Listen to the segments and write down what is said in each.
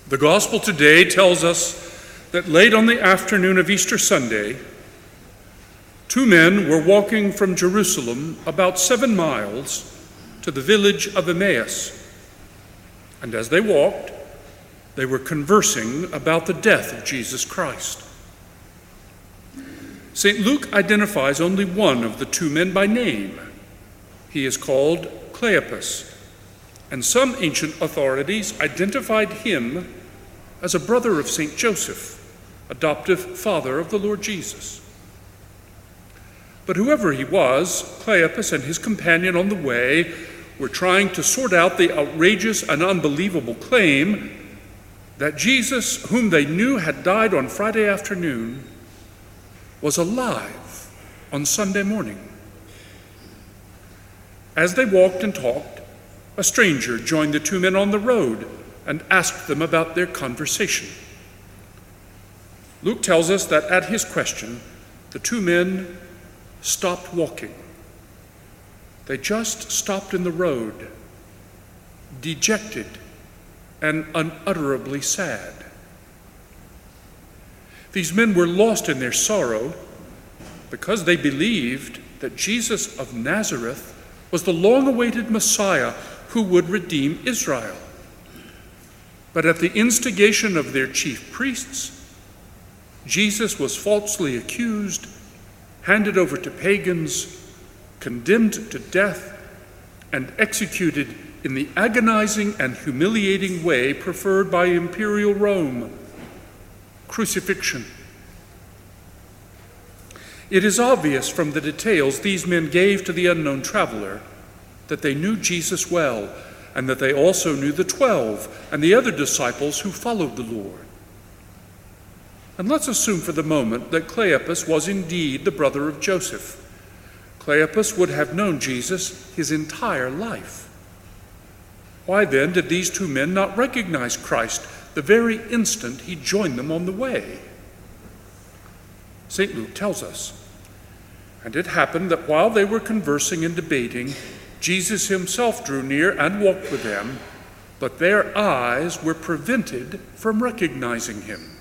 The gospel today tells us that late on the afternoon of Easter Sunday, two men were walking from Jerusalem about 7 miles to the village of Emmaus. And as they walked, they were conversing about the death of Jesus Christ. St. Luke identifies only one of the two men by name. He is called Cleopas, and some ancient authorities identified him as a brother of St. Joseph, adoptive father of the Lord Jesus. But whoever he was, Cleopas and his companion on the way were trying to sort out the outrageous and unbelievable claim that Jesus, whom they knew had died on Friday afternoon, was alive on Sunday morning. As they walked and talked, a stranger joined the two men on the road and asked them about their conversation. Luke tells us that at his question, the two men stopped walking. They just stopped in the road, dejected and unutterably sad. These men were lost in their sorrow because they believed that Jesus of Nazareth was the long-awaited Messiah who would redeem Israel. But at the instigation of their chief priests, Jesus was falsely accused, handed over to pagans, condemned to death, and executed in the agonizing and humiliating way preferred by imperial Rome: crucifixion. It is obvious from the details these men gave to the unknown traveler that they knew Jesus well, and that they also knew the 12 and the other disciples who followed the Lord. And let's assume for the moment that Cleopas was indeed the brother of Joseph. Cleopas would have known Jesus his entire life. Why then did these two men not recognize Christ the very instant he joined them on the way? St. Luke tells us, "And it happened that while they were conversing and debating, Jesus himself drew near and walked with them, but their eyes were prevented from recognizing him."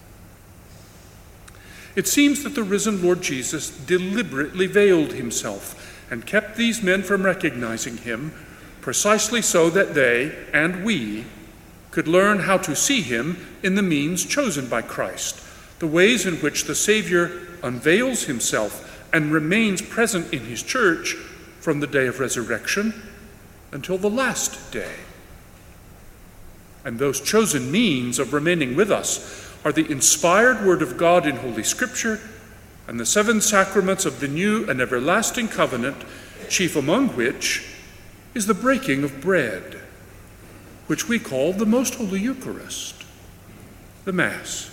It seems that the risen Lord Jesus deliberately veiled himself and kept these men from recognizing him, precisely so that they, and we, could learn how to see him in the means chosen by Christ, the ways in which the Savior unveils himself and remains present in his church from the day of resurrection until the last day. And those chosen means of remaining with us are the inspired Word of God in Holy Scripture and the 7 sacraments of the new and everlasting covenant, chief among which is the breaking of bread, which we call the Most Holy Eucharist, the Mass.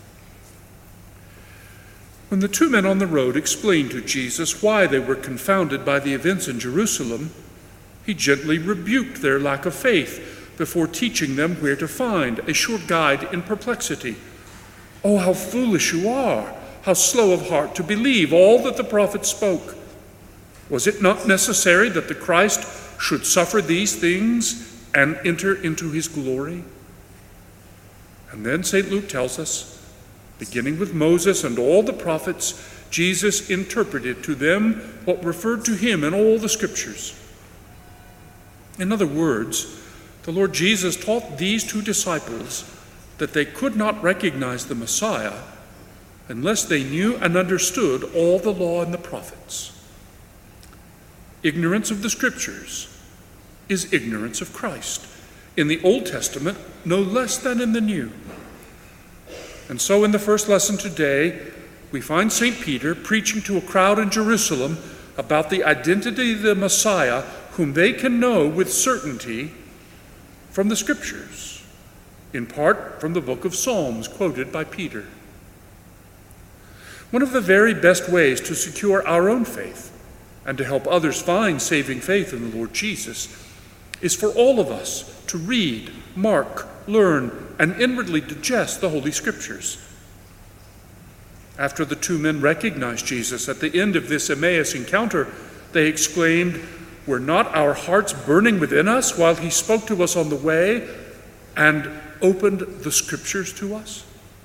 When the two men on the road explained to Jesus why they were confounded by the events in Jerusalem, he gently rebuked their lack of faith before teaching them where to find a sure guide in perplexity. "Oh, how foolish you are, how slow of heart to believe all that the prophets spoke. Was it not necessary that the Christ should suffer these things and enter into his glory?" And then St. Luke tells us, beginning with Moses and all the prophets, Jesus interpreted to them what referred to him in all the Scriptures. In other words, the Lord Jesus taught these two disciples that they could not recognize the Messiah unless they knew and understood all the law and the prophets. Ignorance of the Scriptures is ignorance of Christ, in the Old Testament no less than in the New. And so in the first lesson today, we find St. Peter preaching to a crowd in Jerusalem about the identity of the Messiah, whom they can know with certainty from the Scriptures, in part from the book of Psalms quoted by Peter. One of the very best ways to secure our own faith and to help others find saving faith in the Lord Jesus is for all of us to read, mark, learn, and inwardly digest the Holy Scriptures. After the two men recognized Jesus at the end of this Emmaus encounter, they exclaimed, "Were not our hearts burning within us while he spoke to us on the way? And opened the Scriptures to us?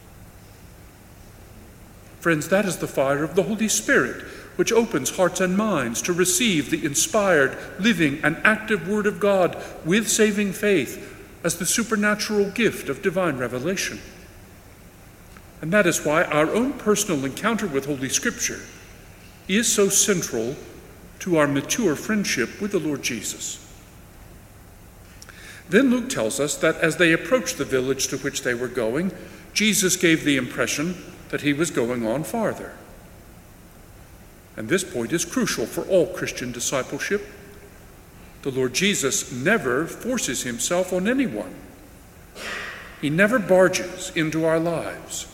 Friends, that is the fire of the Holy Spirit, which opens hearts and minds to receive the inspired, living, and active Word of God with saving faith as the supernatural gift of divine revelation. And that is why our own personal encounter with Holy Scripture is so central to our mature friendship with the Lord Jesus. Then Luke tells us that as they approached the village to which they were going, Jesus gave the impression that he was going on farther. And this point is crucial for all Christian discipleship. The Lord Jesus never forces himself on anyone. He never barges into our lives.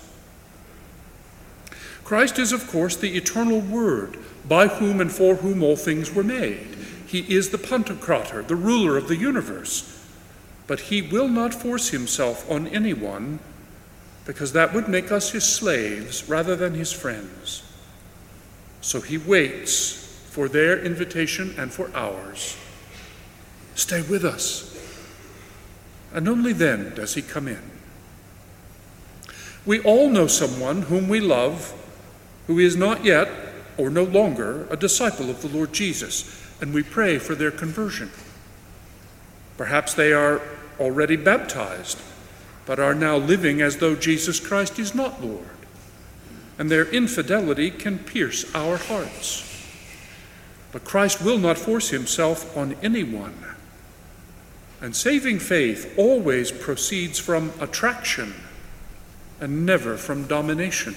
Christ is, of course, the eternal Word, by whom and for whom all things were made. He is the Pantocrator, the ruler of the universe. But he will not force himself on anyone, because that would make us his slaves rather than his friends. So he waits for their invitation and for ours. Stay with us. And only then does he come in. We all know someone whom we love who is not yet or no longer a disciple of the Lord Jesus, and we pray for their conversion. Perhaps they are already baptized, but are now living as though Jesus Christ is not Lord, and their infidelity can pierce our hearts. But Christ will not force himself on anyone, and saving faith always proceeds from attraction and never from domination.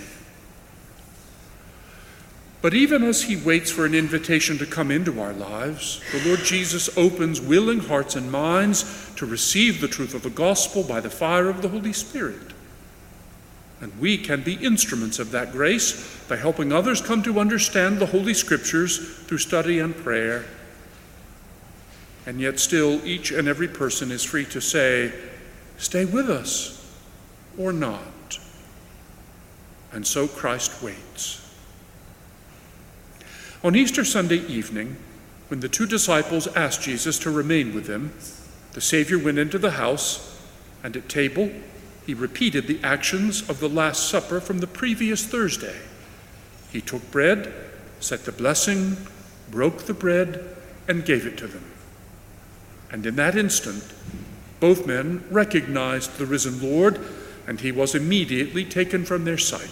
But even as he waits for an invitation to come into our lives, the Lord Jesus opens willing hearts and minds to receive the truth of the gospel by the fire of the Holy Spirit. And we can be instruments of that grace by helping others come to understand the Holy Scriptures through study and prayer. And yet still, each and every person is free to say, stay with us, or not. And so Christ waits. On Easter Sunday evening, when the two disciples asked Jesus to remain with them, the Savior went into the house, and at table he repeated the actions of the Last Supper from the previous Thursday. He took bread, said the blessing, broke the bread, and gave it to them. And in that instant, both men recognized the risen Lord, and he was immediately taken from their sight.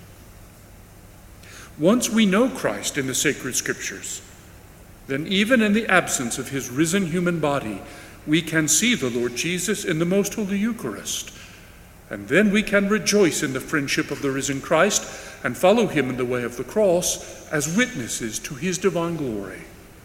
Once we know Christ in the sacred Scriptures, then even in the absence of his risen human body, we can see the Lord Jesus in the Most Holy Eucharist. And then we can rejoice in the friendship of the risen Christ and follow him in the way of the cross as witnesses to his divine glory.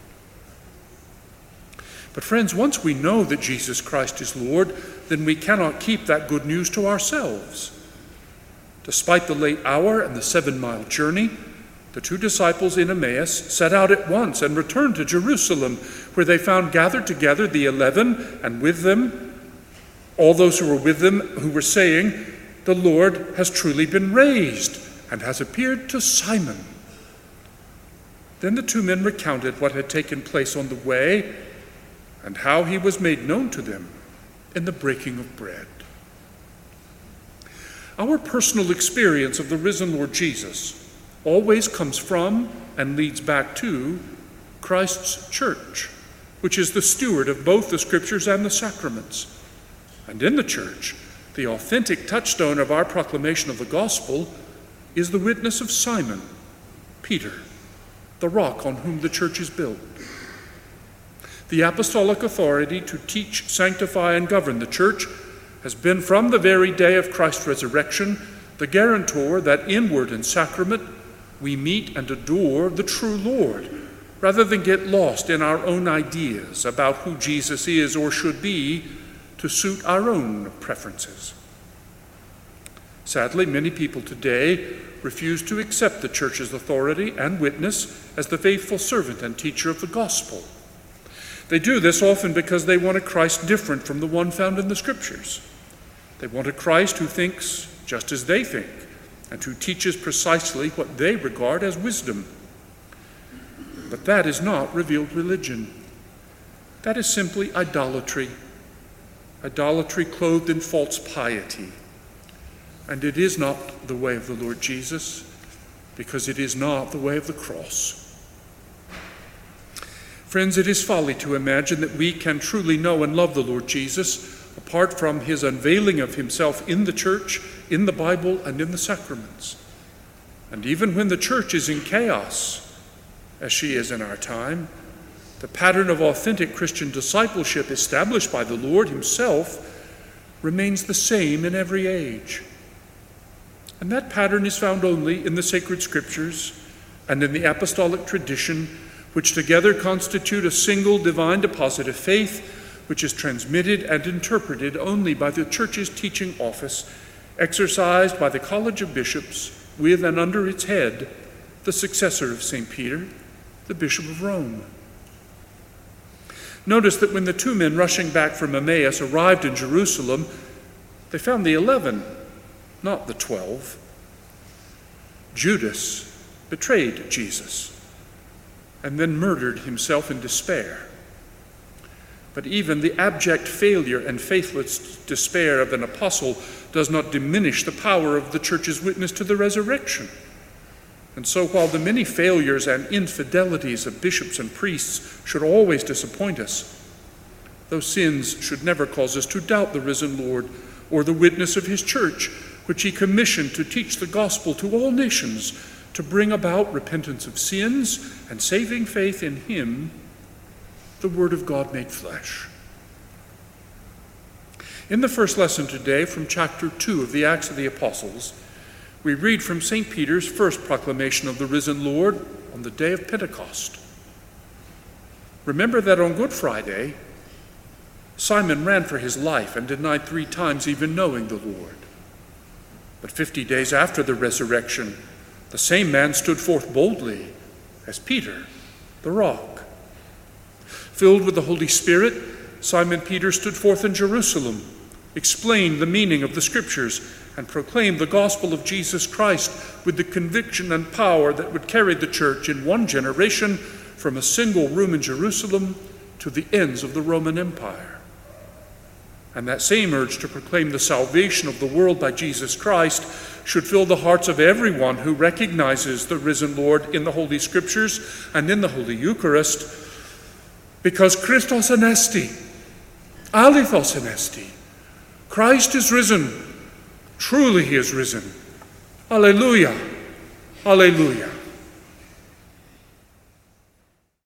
But friends, once we know that Jesus Christ is Lord, then we cannot keep that good news to ourselves. Despite the late hour and the 7-mile journey, the two disciples in Emmaus set out at once and returned to Jerusalem, where they found gathered together the 11, and with them all those who were with them, who were saying, "The Lord has truly been raised and has appeared to Simon." Then the two men recounted what had taken place on the way and how he was made known to them in the breaking of bread. Our personal experience of the risen Lord Jesus always comes from and leads back to Christ's church, which is the steward of both the Scriptures and the sacraments. And in the church, the authentic touchstone of our proclamation of the gospel is the witness of Simon, Peter, the rock on whom the church is built. The apostolic authority to teach, sanctify, and govern the church has been from the very day of Christ's resurrection the guarantor that in word and sacrament we meet and adore the true Lord, rather than get lost in our own ideas about who Jesus is or should be to suit our own preferences. Sadly, many people today refuse to accept the church's authority and witness as the faithful servant and teacher of the gospel. They do this often because they want a Christ different from the one found in the Scriptures. They want a Christ who thinks just as they think, and who teaches precisely what they regard as wisdom. But that is not revealed religion. That is simply idolatry. idolatry clothed in false piety. And it is not the way of the Lord Jesus, because it is not the way of the cross. Friends, it is folly to imagine that we can truly know and love the Lord Jesus apart from his unveiling of himself in the church, in the Bible, and in the sacraments. And even when the church is in chaos, as she is in our time, the pattern of authentic Christian discipleship established by the Lord himself remains the same in every age. And that pattern is found only in the sacred scriptures and in the apostolic tradition, which together constitute a single divine deposit of faith, which is transmitted and interpreted only by the Church's teaching office, exercised by the College of Bishops, with and under its head the successor of St. Peter, the Bishop of Rome. Notice that when the two men rushing back from Emmaus arrived in Jerusalem, they found the 11, not the 12. Judas betrayed Jesus and then murdered himself in despair. But even the abject failure and faithless despair of an apostle does not diminish the power of the church's witness to the resurrection. And so while the many failures and infidelities of bishops and priests should always disappoint us, those sins should never cause us to doubt the risen Lord or the witness of his church, which he commissioned to teach the gospel to all nations, to bring about repentance of sins and saving faith in him, the Word of God made flesh. In the first lesson today, from chapter 2 of the Acts of the Apostles, we read from St. Peter's first proclamation of the risen Lord on the day of Pentecost. Remember that on Good Friday, Simon ran for his life and denied 3 times even knowing the Lord. But 50 days after the resurrection, the same man stood forth boldly as Peter, the rock. Filled with the Holy Spirit, Simon Peter stood forth in Jerusalem, explained the meaning of the Scriptures, and proclaimed the gospel of Jesus Christ with the conviction and power that would carry the church in one generation from a single room in Jerusalem to the ends of the Roman Empire. And that same urge to proclaim the salvation of the world by Jesus Christ should fill the hearts of everyone who recognizes the risen Lord in the Holy Scriptures and in the Holy Eucharist, because Christos anesti, alithos anesti. Christ is risen. Truly he is risen. Alleluia. Alleluia.